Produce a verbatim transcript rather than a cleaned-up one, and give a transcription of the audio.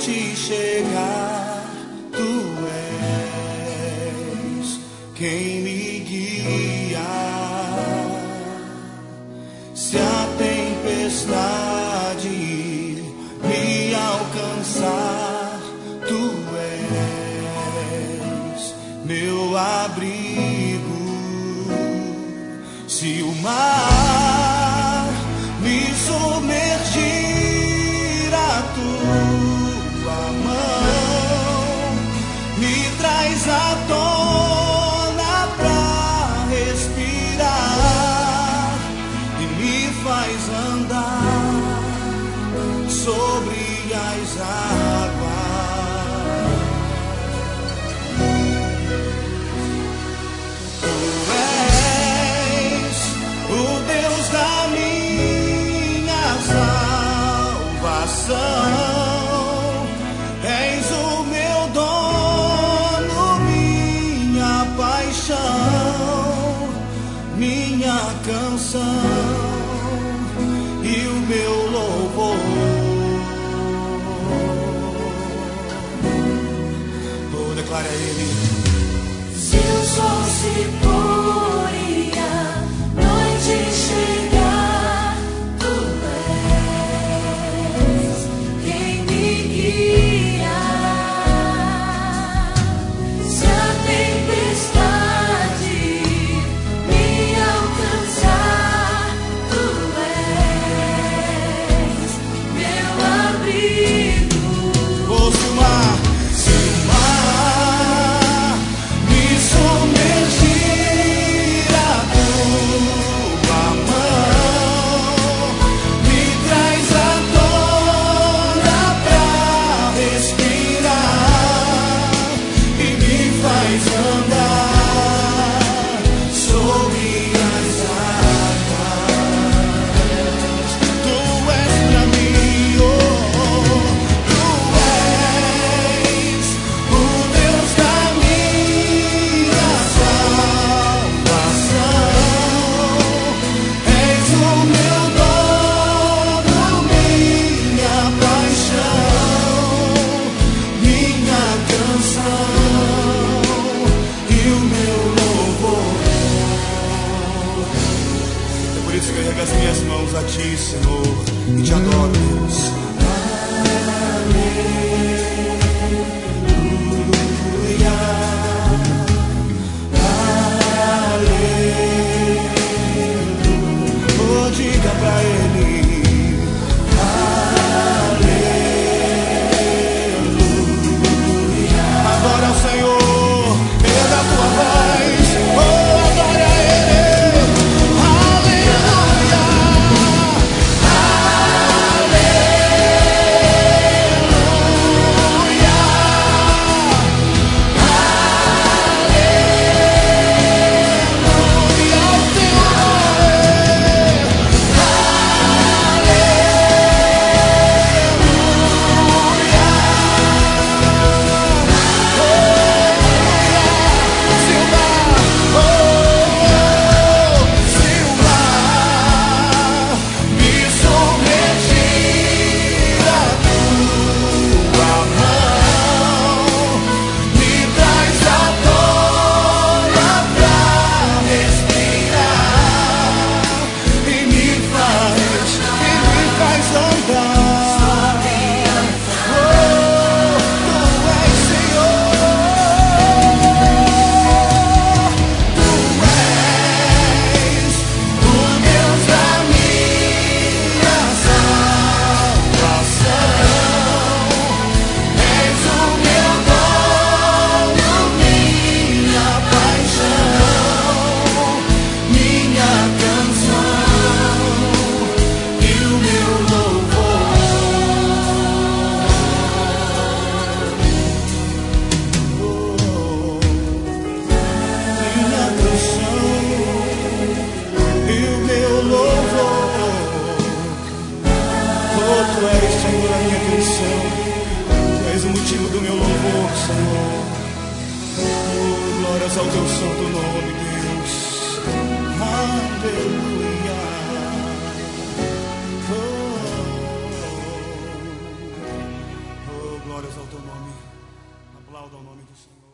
noite chegar, tu és quem me guia. Se a tempestade me alcançar, tu és meu abrigo. Se o mar me submergir, a tua mão me traz à tona pra respirar e me faz andar sobre as águas. És o meu dono, minha paixão, minha canção e o meu louvor. Oh, declare a Ele. Se o sol se pôr e a noite chegar, tu és quem me guia. Se a tempestade me alcançar, tu és meu abrigo. Oh, se o mar, se o mar me submergir, a tua mão me traz à tona pra respirar e me faz andar sobre as águas. Tu és pra mim, oh, tu és o Deus da minha salvação. És o meu dono, minha paixão, minha canção e o meu louvor. É por isso que eu ergo as minhas mãos a Ti, Senhor, e Te adoro, Deus. Aleluia, aleluia. Oh, diga pra Ele. Aleluia. Adora o Senhor, erga a tua voz. Oh, adora a Ele. Aleluia, Aplauda o nome do Senhor.